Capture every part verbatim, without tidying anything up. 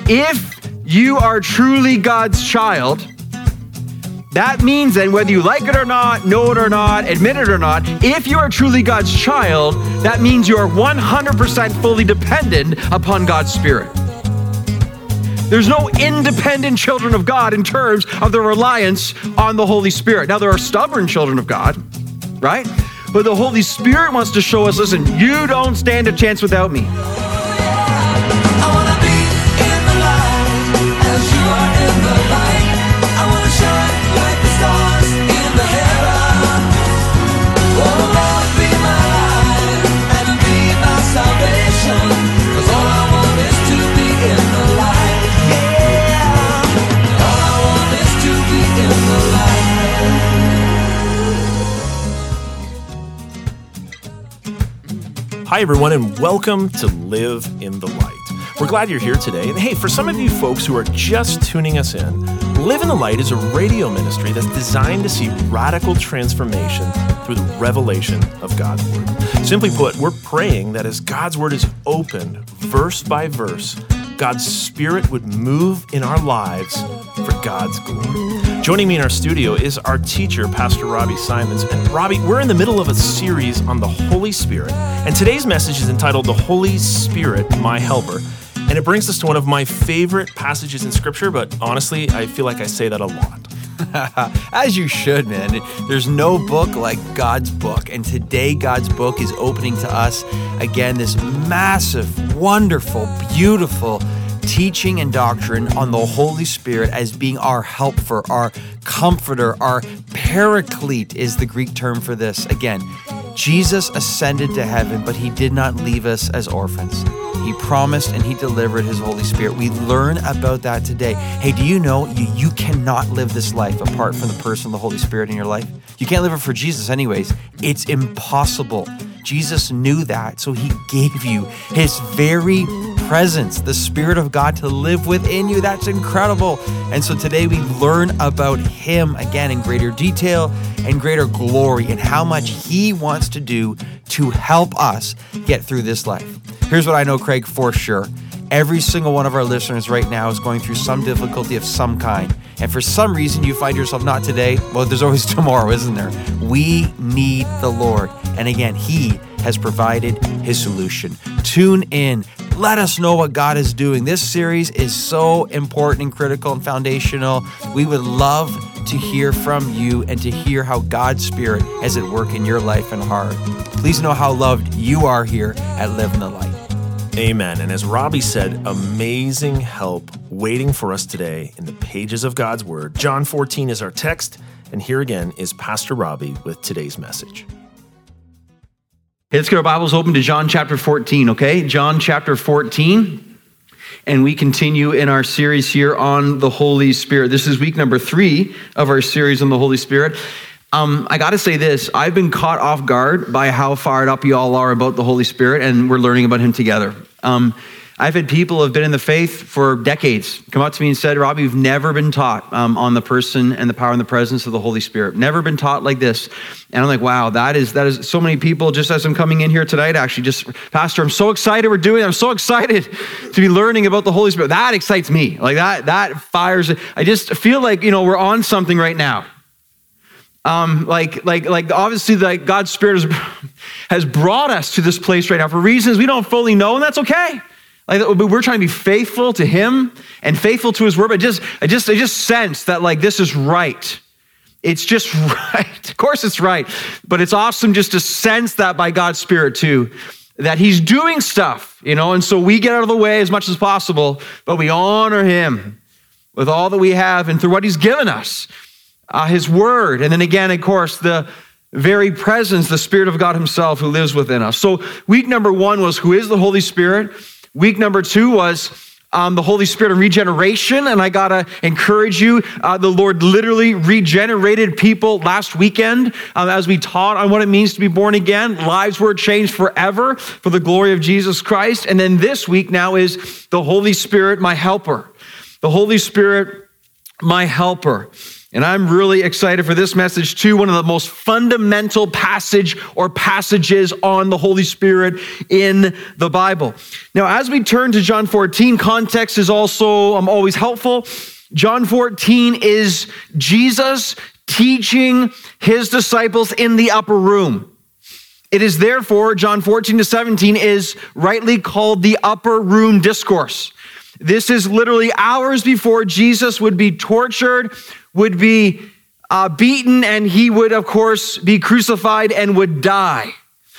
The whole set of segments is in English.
if you are truly God's child, that means then whether you like it or not, know it or not, admit it or not, if you are truly God's child, that means you are one hundred percent fully dependent upon God's Spirit. There's no independent children of God in terms of their reliance on the Holy Spirit. Now, there are stubborn children of God, right? But the Holy Spirit wants to show us, listen, you don't stand a chance without me. I wanna be in the light as you are in the light. I wanna shine like the stars in the heaven. Oh Lord, be my light and be my salvation. 'Cause all I want is to be in the light. Yeah. All I want is to be in the light. Hi, everyone, and welcome to Live in the Light. We're glad you're here today. And hey, for some of you folks who are just tuning us in, Live in the Light is a radio ministry that's designed to see radical transformation through the revelation of God's Word. Simply put, we're praying that as God's Word is opened verse by verse, God's Spirit would move in our lives for God's glory. Joining me in our studio is our teacher, Pastor Robbie Simons. And Robbie, we're in the middle of a series on the Holy Spirit. And today's message is entitled, The Holy Spirit, My Helper. And it brings us to one of my favorite passages in Scripture, but honestly, I feel like I say that a lot. As you should, man. There's no book like God's book. And today, God's book is opening to us, again, this massive, wonderful, beautiful teaching and doctrine on the Holy Spirit as being our helper, our comforter, our paraclete is the Greek term for this. Again, Jesus ascended to heaven, but he did not leave us as orphans. He promised and he delivered his Holy Spirit. We learn about that today. Hey, do you know you, you cannot live this life apart from the person of the Holy Spirit in your life? You can't live it for Jesus anyways. It's impossible. Jesus knew that, so he gave you his very presence, the Spirit of God to live within you. That's incredible. And so today we learn about him again in greater detail and greater glory and how much he wants to do to help us get through this life. Here's what I know, Craig, for sure. Every single one of our listeners right now is going through some difficulty of some kind. And for some reason you find yourself not today, well, there's always tomorrow, isn't there? We need the Lord. And again, he has provided his solution. Tune in. Let us know what God is doing. This series is so important and critical and foundational. We would love to hear from you and to hear how God's Spirit is at work in your life and heart. Please know how loved you are here at Live in the Light. Amen. And as Robbie said, amazing help waiting for us today in the pages of God's Word. John fourteen is our text, and here again is Pastor Robbie with today's message. Hey, let's get our Bibles open to John chapter fourteen, okay? John chapter fourteen, and we continue in our series here on the Holy Spirit. This is week number three of our series on the Holy Spirit. Um, I got to say this, I've been caught off guard by how fired up you all are about the Holy Spirit, and we're learning about him together. Um, I've had people who have been in the faith for decades come up to me and said, Robbie, you've never been taught um, on the person and the power and the presence of the Holy Spirit. Never been taught like this. And I'm like, wow, that is that is so many people, just as I'm coming in here tonight, actually, just, Pastor, I'm so excited we're doing it. I'm so excited to be learning about the Holy Spirit. That excites me. Like that, that fires. I just feel like, you know, we're on something right now. Um, like, like, like, obviously, like God's Spirit has, has brought us to this place right now for reasons we don't fully know, and that's okay. Like, we're trying to be faithful to him and faithful to his word. But just, I just, I just sense that like this is right. It's just right. Of course, it's right. But it's awesome just to sense that by God's Spirit too, that he's doing stuff, you know. And so we get out of the way as much as possible, but we honor him with all that we have and through what he's given us. Uh, his word, and then again, of course, the very presence, the Spirit of God himself who lives within us. So week number one was, who is the Holy Spirit? Week number two was um, the Holy Spirit and regeneration, and I gotta encourage you, uh, the Lord literally regenerated people last weekend um, as we taught on what it means to be born again. Lives were changed forever for the glory of Jesus Christ. And then this week now is the Holy Spirit, my helper. The Holy Spirit my helper. And I'm really excited for this message too. One of the most fundamental passage or passages on the Holy Spirit in the Bible. Now, as we turn to John fourteen, context is also um, always helpful. John fourteen is Jesus teaching his disciples in the upper room. It is therefore, John fourteen to seventeen is rightly called the upper room discourse. This is literally hours before Jesus would be tortured, would be uh, beaten, and he would, of course, be crucified and would die.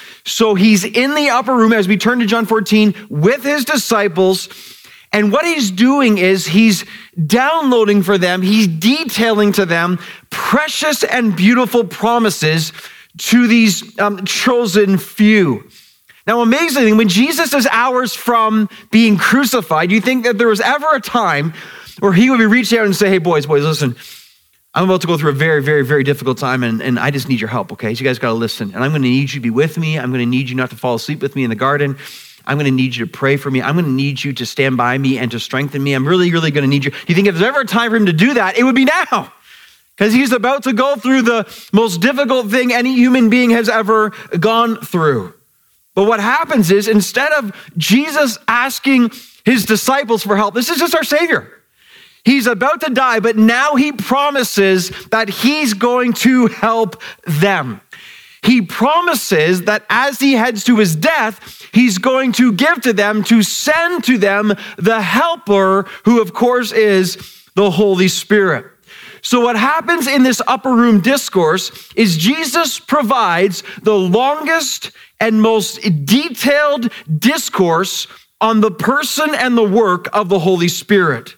So he's in the upper room as we turn to John fourteen with his disciples. And what he's doing is he's downloading for them, he's detailing to them precious and beautiful promises to these um, chosen few. Now, amazingly, when Jesus is hours from being crucified, you think that there was ever a time where he would be reaching out and say, hey, boys, boys, listen, I'm about to go through a very, very, very difficult time, and, and I just need your help, okay? So you guys got to listen. And I'm going to need you to be with me. I'm going to need you not to fall asleep with me in the garden. I'm going to need you to pray for me. I'm going to need you to stand by me and to strengthen me. I'm really, really going to need you. Do you think if there's ever a time for him to do that, it would be now? Because he's about to go through the most difficult thing any human being has ever gone through. But what happens is, instead of Jesus asking his disciples for help, this is just our Savior. He's about to die, but now he promises that he's going to help them. He promises that as he heads to his death, he's going to give to them, to send to them the helper, who of course is the Holy Spirit. So what happens in this upper room discourse is Jesus provides the longest and most detailed discourse on the person and the work of the Holy Spirit.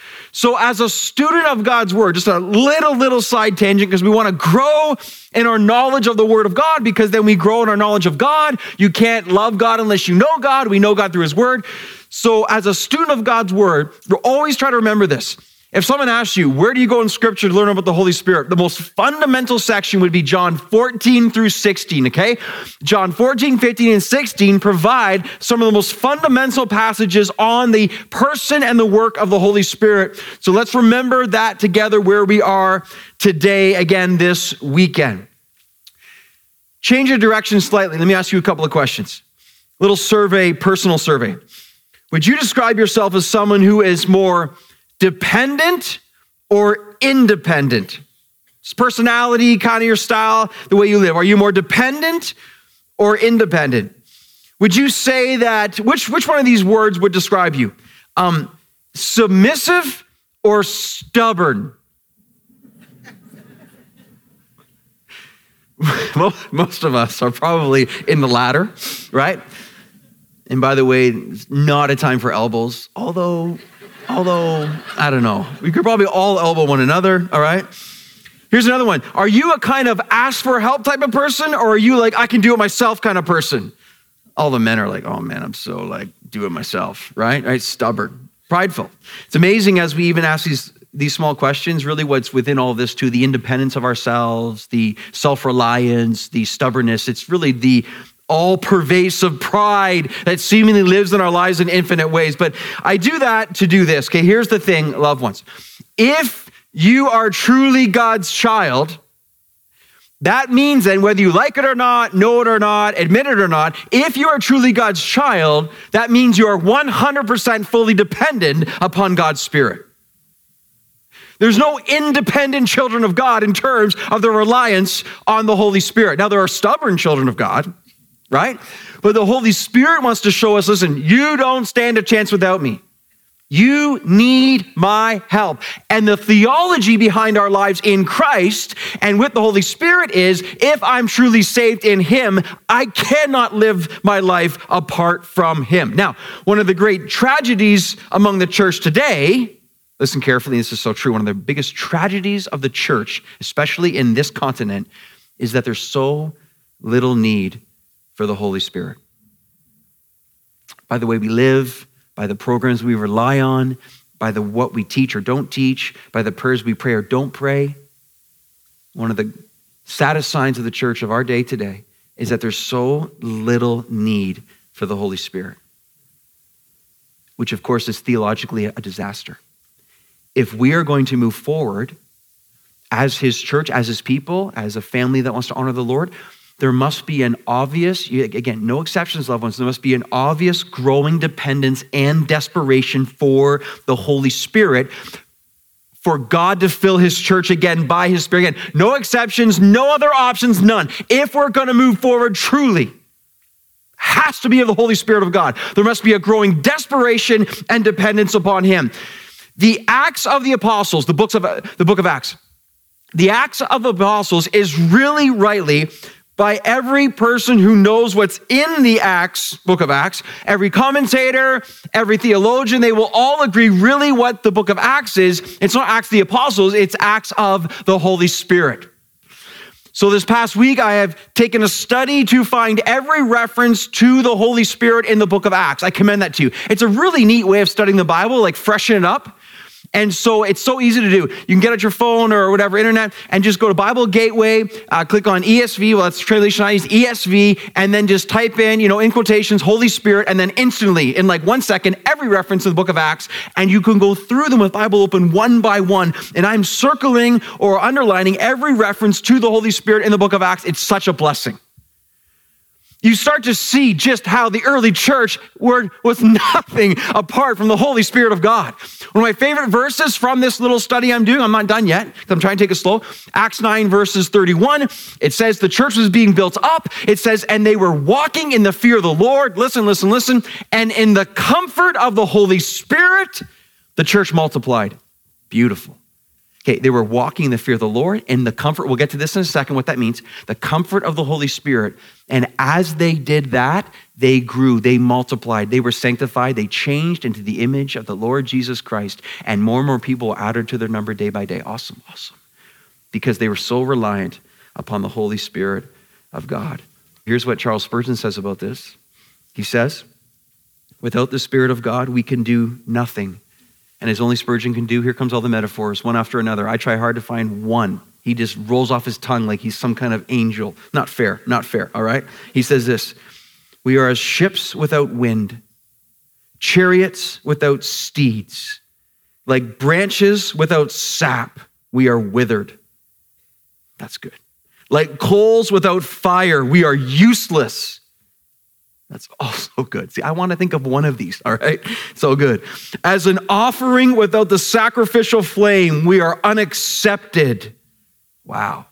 So as a student of God's word, just a little, little side tangent, because we want to grow in our knowledge of the word of God, because then we grow in our knowledge of God. You can't love God unless you know God. We know God through his word. So as a student of God's word, we're always trying to remember this. If someone asks you, where do you go in scripture to learn about the Holy Spirit? The most fundamental section would be John fourteen through sixteen, okay? John fourteen, fifteen, and sixteen provide some of the most fundamental passages on the person and the work of the Holy Spirit. So let's remember that together where we are today, again, this weekend. Change your direction slightly. Let me ask you a couple of questions. Little survey, personal survey. Would you describe yourself as someone who is more dependent or independent? It's personality, kind of your style, the way you live. Are you more dependent or independent? Would you say that, which, which one of these words would describe you? Um, submissive or stubborn? Most of us are probably in the latter, right? And by the way, it's not a time for elbows, although... Although, I don't know. We could probably all elbow one another, all right? Here's another one. Are you a kind of ask for help type of person, or are you like, I can do it myself kind of person? All the men are like, oh man, I'm so like, do it myself, right? Right? Stubborn, prideful. It's amazing as we even ask these, these small questions, really what's within all this too, the independence of ourselves, the self-reliance, the stubbornness. It's really the all-pervasive pride that seemingly lives in our lives in infinite ways. But I do that to do this. Okay, here's the thing, loved ones. If you are truly God's child, that means then whether you like it or not, know it or not, admit it or not, if you are truly God's child, that means you are one hundred percent fully dependent upon God's Spirit. There's no independent children of God in terms of their reliance on the Holy Spirit. Now, there are stubborn children of God, right? But the Holy Spirit wants to show us, listen, you don't stand a chance without me. You need my help. And the theology behind our lives in Christ and with the Holy Spirit is, if I'm truly saved in him, I cannot live my life apart from him. Now, one of the great tragedies among the church today, listen carefully, this is so true, one of the biggest tragedies of the church, especially in this continent, is that there's so little need for the Holy Spirit. By the way we live, by the programs we rely on, by the what we teach or don't teach, by the prayers we pray or don't pray. One of the saddest signs of the church of our day today is that there's so little need for the Holy Spirit, which of course is theologically a disaster. if we are going to move forward as his church, as his people, as a family that wants to honor the Lord, there must be an obvious, again, no exceptions, loved ones, there must be an obvious growing dependence and desperation for the Holy Spirit, for God to fill his church again by his Spirit. Again, no exceptions, no other options, none. If we're going to move forward truly, has to be of the Holy Spirit of God. There must be a growing desperation and dependence upon him. The Acts of the Apostles, the books of the book of Acts, the Acts of the Apostles is really rightly, by every person who knows what's in the Acts, book of Acts, every commentator, every theologian, they will all agree really what the book of Acts is. It's not Acts of the Apostles, it's Acts of the Holy Spirit. So this past week, I have taken a study to find every reference to the Holy Spirit in the book of Acts. I commend that to you. It's a really neat way of studying the Bible, like freshen it up. And so it's so easy to do. You can get out your phone or whatever, internet, and just go to Bible Gateway, uh, click on E S V, well, that's the translation I use, E S V, and then just type in, you know, in quotations, Holy Spirit, and then instantly, in like one second, every reference to the book of Acts, and you can go through them with Bible open one by one. And I'm circling or underlining every reference to the Holy Spirit in the book of Acts. It's such a blessing. You start to see just how the early church were, was nothing apart from the Holy Spirit of God. One of my favorite verses from this little study I'm doing, I'm not done yet, because I'm trying to take it slow. Acts nine, verses thirty-one, it says the church was being built up. It says, and they were walking in the fear of the Lord. Listen, listen, listen. And in the comfort of the Holy Spirit, the church multiplied. Beautiful. Okay, they were walking in the fear of the Lord and the comfort. We'll get to this in a second, what that means. The comfort of the Holy Spirit. And as they did that, they grew, they multiplied, they were sanctified, they changed into the image of the Lord Jesus Christ. And more and more people were added to their number day by day. Awesome, awesome. Because they were so reliant upon the Holy Spirit of God. Here's what Charles Spurgeon says about this. He says, without the Spirit of God, we can do nothing. And as only Spurgeon can do, here comes all the metaphors, one after another. I try hard to find one. He just rolls off his tongue like he's some kind of angel. Not fair, not fair, all right? He says this, we are as ships without wind, chariots without steeds, like branches without sap, we are withered. That's good. Like coals without fire, we are useless. That's also good. See, I want to think of one of these, all right? So good. As an offering without the sacrificial flame, we are unaccepted. Wow.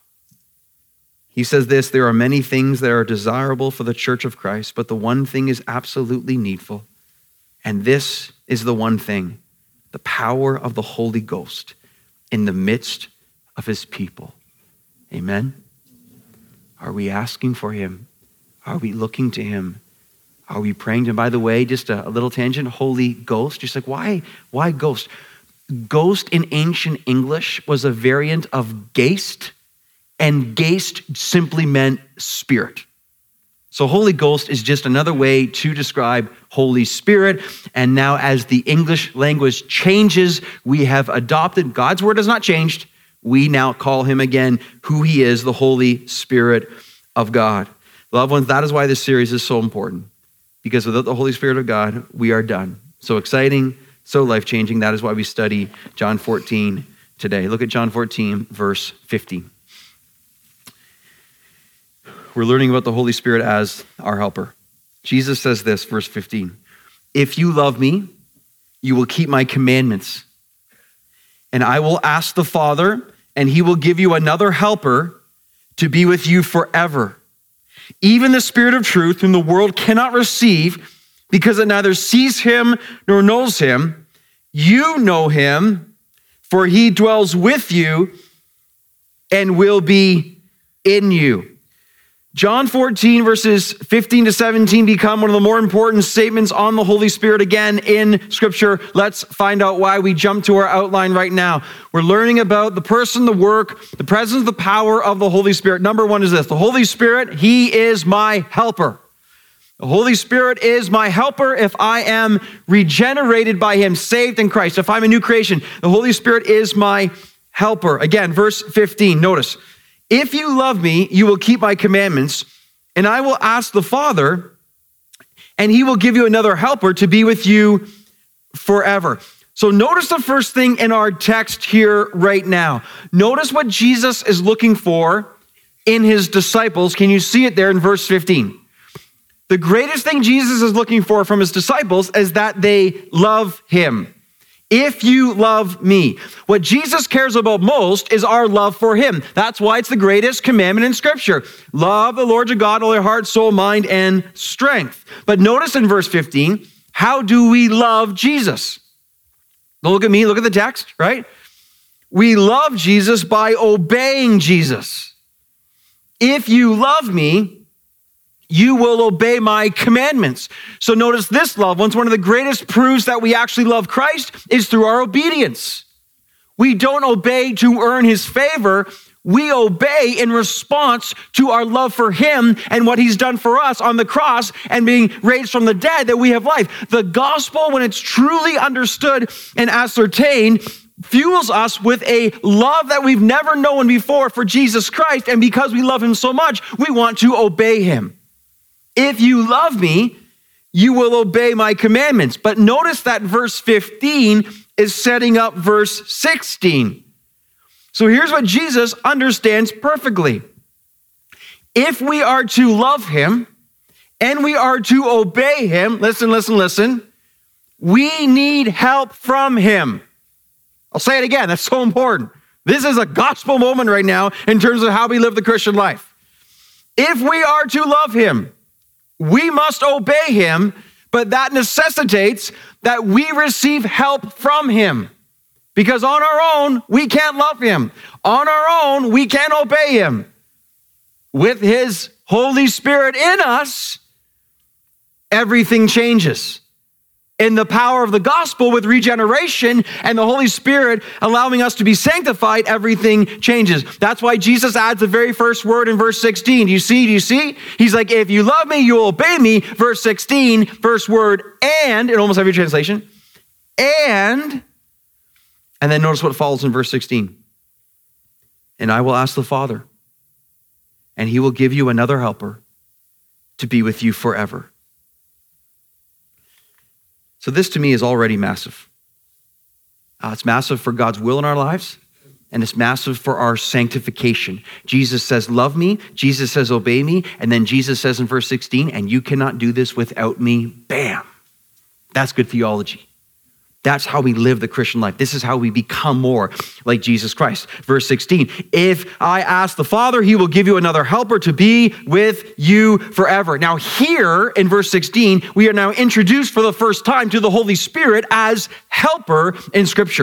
He says this, there are many things that are desirable for the church of Christ, but the one thing is absolutely needful. And this is the one thing, the power of the Holy Ghost in the midst of his people. Amen? Are we asking for him? Are we looking to him? Are we praying to him? By the way, just a, a little tangent, Holy Ghost. Just like, why, why ghost? Ghost in ancient English was a variant of Geist, and Geist simply meant spirit. So Holy Ghost is just another way to describe Holy Spirit. And now as the English language changes, we have adopted, God's word has not changed. We now call him again who he is, the Holy Spirit of God. Loved ones, that is why this series is so important. Because without the Holy Spirit of God, we are done. So exciting, so life-changing. That is why we study John fourteen today. Look at John fourteen, verse fifteen. We're learning about the Holy Spirit as our helper. Jesus says this, verse fifteen. If you love me, you will keep my commandments. And I will ask the Father, and he will give you another helper to be with you forever. Even the Spirit of truth, whom the world cannot receive, because it neither sees him nor knows him. You know him, for he dwells with you and will be in you. John fourteen, verses fifteen to seventeen become one of the more important statements on the Holy Spirit again in Scripture. Let's find out why. We jump to our outline right now. We're learning about the person, the work, the presence, the power of the Holy Spirit. Number one is this, the Holy Spirit, he is my helper. The Holy Spirit is my helper if I am regenerated by him, saved in Christ. If I'm a new creation, the Holy Spirit is my helper. Again, verse fifteen, notice. If you love me, you will keep my commandments, and I will ask the Father, and he will give you another helper to be with you forever. So notice the first thing in our text here right now. Notice what Jesus is looking for in his disciples. Can you see it there in verse fifteen? The greatest thing Jesus is looking for from his disciples is that they love him. If you love me. What Jesus cares about most is our love for him. That's why it's the greatest commandment in Scripture. Love the Lord your God, all your heart, soul, mind, and strength. But notice in verse fifteen, how do we love Jesus? Look at me, look at the text, right? We love Jesus by obeying Jesus. If you love me, you will obey my commandments. So notice this, loved ones, one of the greatest proofs that we actually love Christ is through our obedience. We don't obey to earn his favor. We obey in response to our love for him and what he's done for us on the cross and being raised from the dead, that we have life. The gospel, when it's truly understood and ascertained, fuels us with a love that we've never known before for Jesus Christ. And because we love him so much, we want to obey him. If you love me, you will obey my commandments. But notice that verse fifteen is setting up verse sixteen. So here's what Jesus understands perfectly. If we are to love him and we are to obey him, listen, listen, listen, we need help from him. I'll say it again, that's so important. This is a gospel moment right now in terms of how we live the Christian life. If we are to love him, we must obey him, but that necessitates that we receive help from him. Because on our own, we can't love him. On our own, we can't obey him. With his Holy Spirit in us, everything changes. In the power of the gospel with regeneration and the Holy Spirit allowing us to be sanctified, everything changes. That's why Jesus adds the very first word in verse sixteen. Do you see? Do you see? He's like, if you love me, you will obey me. Verse sixteen, first word, and, in almost every translation, and, and then notice what follows in verse sixteen. And I will ask the Father, and he will give you another helper to be with you forever. So this to me is already massive. Uh, it's massive for God's will in our lives, and it's massive for our sanctification. Jesus says, love me. Jesus says, obey me. And then Jesus says in verse sixteen, and you cannot do this without me. Bam. That's good theology. That's how we live the Christian life. This is how we become more like Jesus Christ. Verse sixteen, if I ask the Father, he will give you another helper to be with you forever. Now here in verse sixteen, we are now introduced for the first time to the Holy Spirit as helper in Scripture.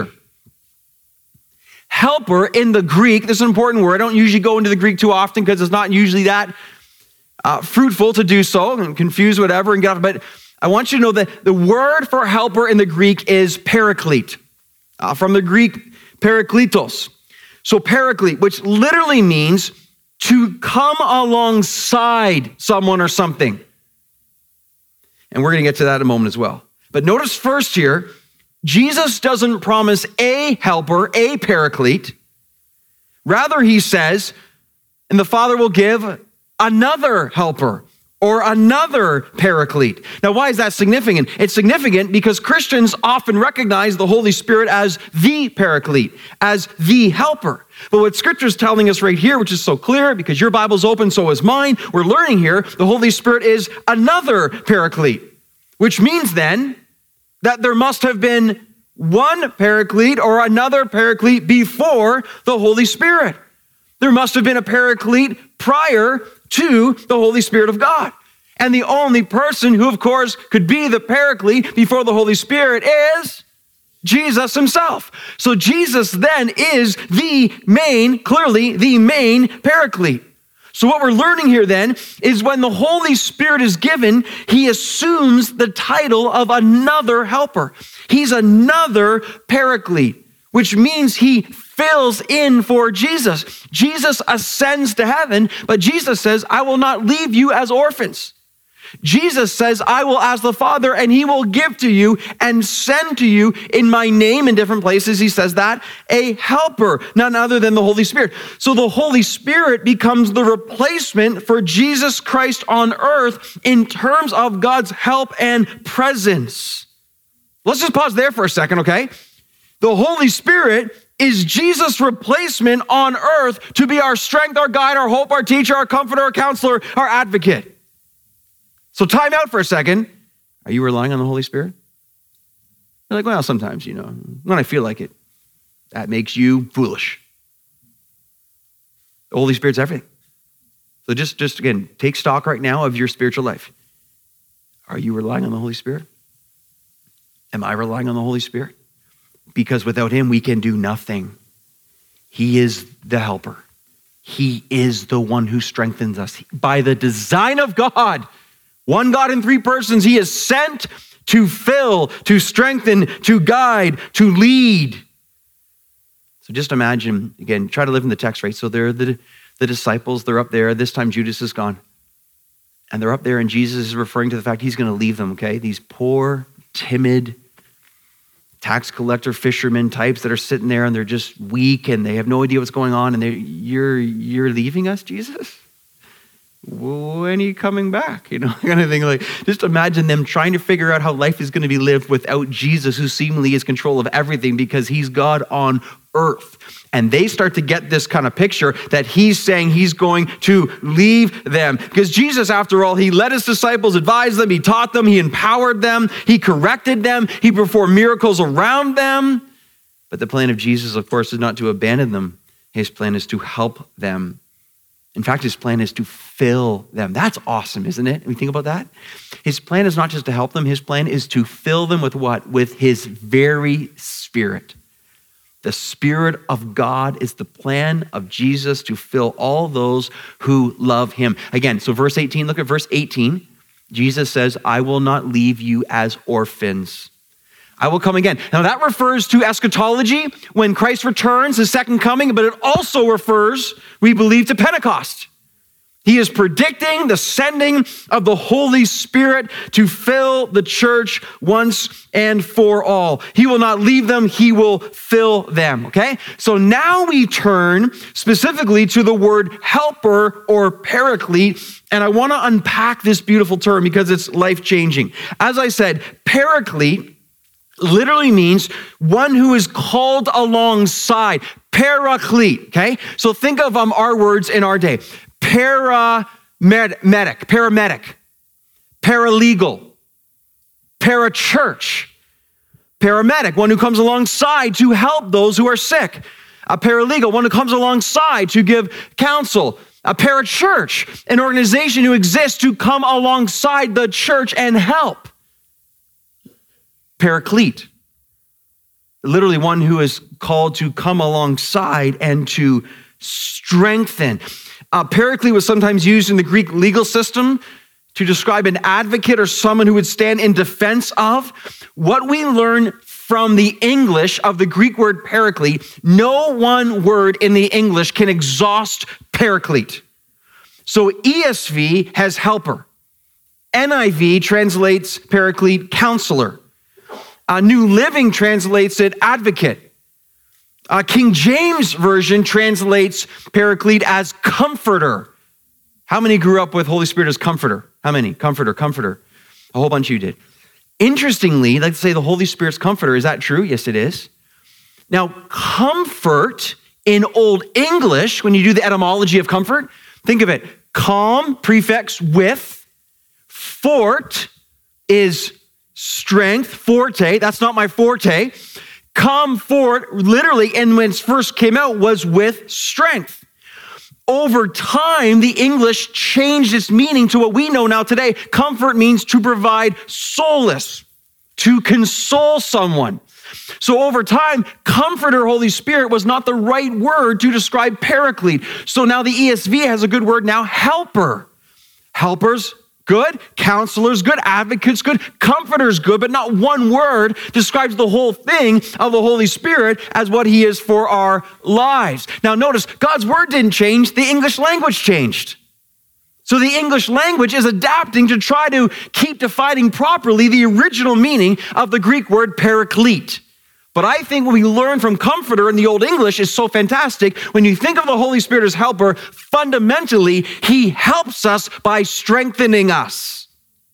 Helper in the Greek, this is an important word. I don't usually go into the Greek too often because it's not usually that uh, fruitful to do so and confuse whatever and get off, but I want you to know that the word for helper in the Greek is paraclete, uh, from the Greek parakletos. So paraclete, which literally means to come alongside someone or something. And we're going to get to that in a moment as well. But notice first here, Jesus doesn't promise a helper, a paraclete. Rather, he says, and the Father will give another helper, or another paraclete. Now, why is that significant? It's significant because Christians often recognize the Holy Spirit as the paraclete, as the helper. But what Scripture is telling us right here, which is so clear, because your Bible's open, so is mine, we're learning here, the Holy Spirit is another paraclete, which means then that there must have been one paraclete or another paraclete before the Holy Spirit. There must have been a paraclete prior to the Holy Spirit of God. And the only person who, of course, could be the paraclete before the Holy Spirit is Jesus himself. So Jesus then is the main, clearly the main paraclete. So what we're learning here then is when the Holy Spirit is given, he assumes the title of another helper. He's another paraclete, which means he fills in for Jesus. Jesus ascends to heaven, but Jesus says, I will not leave you as orphans. Jesus says, I will ask the Father and he will give to you and send to you in my name in different places. He says that, a helper, none other than the Holy Spirit. So the Holy Spirit becomes the replacement for Jesus Christ on earth in terms of God's help and presence. Let's just pause there for a second, okay? The Holy Spirit is Jesus' replacement on earth to be our strength, our guide, our hope, our teacher, our comforter, our counselor, our advocate. So time out for a second. Are you relying on the Holy Spirit? You're like, well, sometimes, you know, when I feel like it. That makes you foolish. The Holy Spirit's everything. So just, just again, take stock right now of your spiritual life. Are you relying on the Holy Spirit? Am I relying on the Holy Spirit? Because without him, we can do nothing. He is the helper. He is the one who strengthens us. By the design of God, one God in three persons, he is sent to fill, to strengthen, to guide, to lead. So just imagine, again, try to live in the text, right? So they're the, the disciples, they're up there. This time Judas is gone. And they're up there and Jesus is referring to the fact he's going to leave them, okay? These poor, timid, tax collector, fishermen types that are sitting there and they're just weak and they have no idea what's going on. And they, you're you're leaving us, Jesus? When are you coming back? You know, kind of thing. Like, just imagine them trying to figure out how life is going to be lived without Jesus, who seemingly is control of everything because he's God on earth. And they start to get this kind of picture that he's saying he's going to leave them. Because Jesus, after all, he led his disciples, advised them, he taught them, he empowered them, he corrected them, he performed miracles around them. But the plan of Jesus, of course, is not to abandon them. His plan is to help them. In fact, his plan is to fill them. That's awesome, isn't it? We think about that. His plan is not just to help them. His plan is to fill them with what? With his very Spirit. The Spirit of God is the plan of Jesus to fill all those who love him. Again, so verse eighteen, look at verse eighteen. Jesus says, I will not leave you as orphans. I will come again. Now that refers to eschatology, when Christ returns, his second coming, but it also refers, we believe, to Pentecost. He is predicting the sending of the Holy Spirit to fill the church once and for all. He will not leave them, he will fill them, okay? So now we turn specifically to the word helper or paraclete, and I want to unpack this beautiful term because it's life-changing. As I said, paraclete literally means one who is called alongside. Paraclete, okay? So think of um, our words in our day. Paramedic, paramedic, paralegal, parachurch, paramedic, one who comes alongside to help those who are sick. A paralegal, one who comes alongside to give counsel. A parachurch, an organization who exists to come alongside the church and help. Paraclete, literally one who is called to come alongside and to strengthen. Uh, paraclete was sometimes used in the Greek legal system to describe an advocate or someone who would stand in defense of. What we learn from the English of the Greek word paraclete, no one word in the English can exhaust paraclete. So E S V has helper. N I V translates paraclete counselor. Uh, New Living translates it advocate. Uh, King James Version translates paraclete as comforter. How many grew up with Holy Spirit as comforter? How many? Comforter, comforter. A whole bunch of you did. Interestingly, let's say the Holy Spirit's comforter. Is that true? Yes, it is. Now, comfort in Old English, when you do the etymology of comfort, think of it. Calm, prefix with, fort is strength, forte. That's not my forte. Comfort, literally, and when it first came out, was with strength. Over time, the English changed its meaning to what we know now today. Comfort means to provide solace, to console someone. So over time, comforter, Holy Spirit, was not the right word to describe paraclete. So now the E S V has a good word now, helper. Helpers, good. Counselors, good. Advocates, good. Comforters, good. But not one word describes the whole thing of the Holy Spirit as what he is for our lives. Now notice, God's word didn't change. The English language changed. So the English language is adapting to try to keep defining properly the original meaning of the Greek word paraclete. But I think what we learn from comforter in the Old English is so fantastic. When you think of the Holy Spirit as helper, fundamentally, he helps us by strengthening us.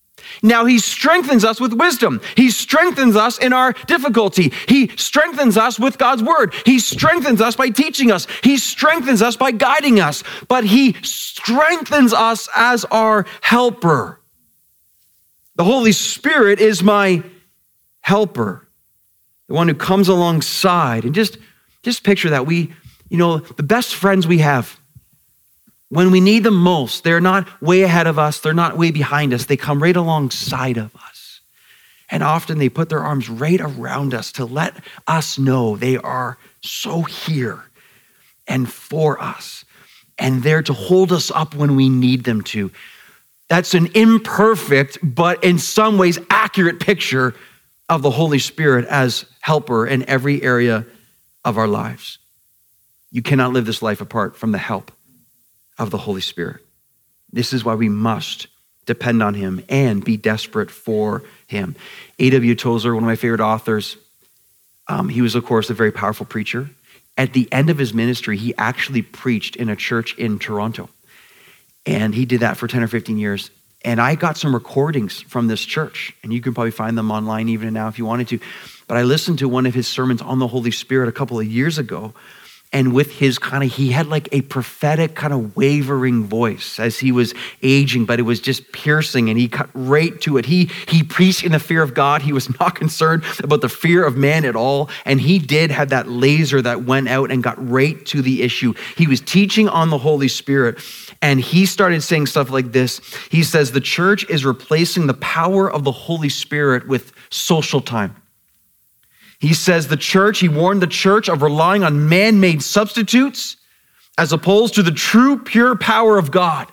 Now he strengthens us with wisdom. He strengthens us in our difficulty. He strengthens us with God's word. He strengthens us by teaching us. He strengthens us by guiding us. But he strengthens us as our helper. The Holy Spirit is my helper, the one who comes alongside. And just, just picture that. We, you know, the best friends we have, when we need them most, they're not way ahead of us. They're not way behind us. They come right alongside of us. And often they put their arms right around us to let us know they are so here and for us and there to hold us up when we need them to. That's an imperfect, but in some ways accurate picture of the Holy Spirit as helper in every area of our lives. You cannot live this life apart from the help of the Holy Spirit. This is why we must depend on him and be desperate for him. A W Tozer, one of my favorite authors, um, he was, of course, a very powerful preacher. At the end of his ministry, he actually preached in a church in Toronto. And he did that for ten or fifteen years. And I got some recordings from this church, and you can probably find them online even now if you wanted to. But I listened to one of his sermons on the Holy Spirit a couple of years ago. And with his kind of, he had like a prophetic kind of wavering voice as he was aging, but it was just piercing and he cut right to it. He, he preached in the fear of God. He was not concerned about the fear of man at all. And he did have that laser that went out and got right to the issue. He was teaching on the Holy Spirit and he started saying stuff like this. He says, the church is replacing the power of the Holy Spirit with social time. He says the church, he warned the church of relying on man-made substitutes as opposed to the true, pure power of God.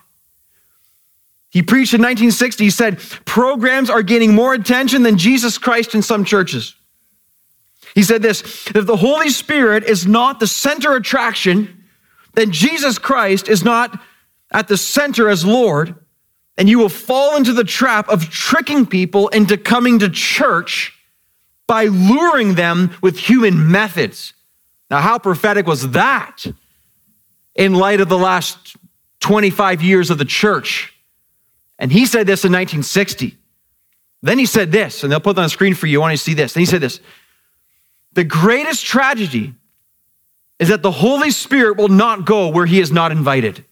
He preached in nineteen sixty, he said, programs are gaining more attention than Jesus Christ in some churches. He said this, if the Holy Spirit is not the center attraction, then Jesus Christ is not at the center as Lord, and you will fall into the trap of tricking people into coming to church by luring them with human methods. Now, how prophetic was that in light of the last twenty-five years of the church? And he said this in nineteen sixty. Then he said this, and they'll put it on the screen for you. I want you to see this. And he said this, the greatest tragedy is that the Holy Spirit will not go where he is not invited.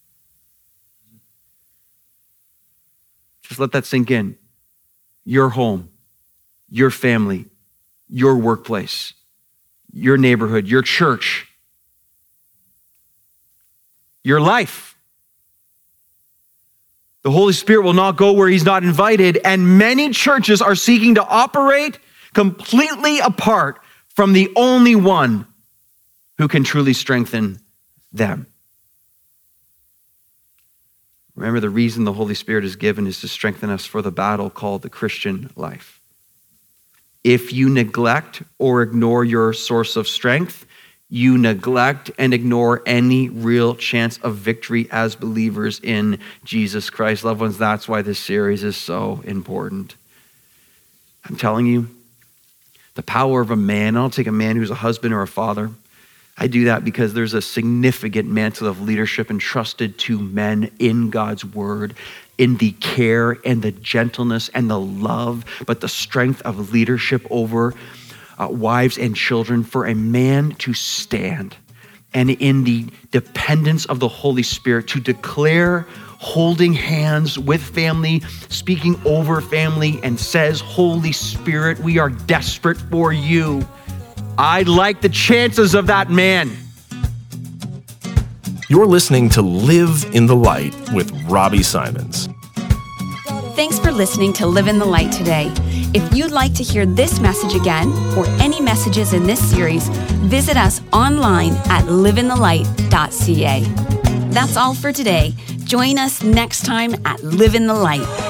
Just let that sink in. Your home, your family, your workplace, your neighborhood, your church, your life. The Holy Spirit will not go where he's not invited, and many churches are seeking to operate completely apart from the only one who can truly strengthen them. Remember, the reason the Holy Spirit is given is to strengthen us for the battle called the Christian life. If you neglect or ignore your source of strength, you neglect and ignore any real chance of victory as believers in Jesus Christ. Loved ones, that's why this series is so important. I'm telling you, the power of a man, I'll take a man who's a husband or a father. I do that because there's a significant mantle of leadership entrusted to men in God's word, in the care and the gentleness and the love, but the strength of leadership over uh, wives and children for a man to stand and in the dependence of the Holy Spirit to declare holding hands with family, speaking over family, and says, Holy Spirit, we are desperate for you. I like the chances of that man. You're listening to Live in the Light with Robbie Simons. Thanks for listening to Live in the Light today. If you'd like to hear this message again or any messages in this series, visit us online at live in the light dot c a. That's all for today. Join us next time at Live in the Light.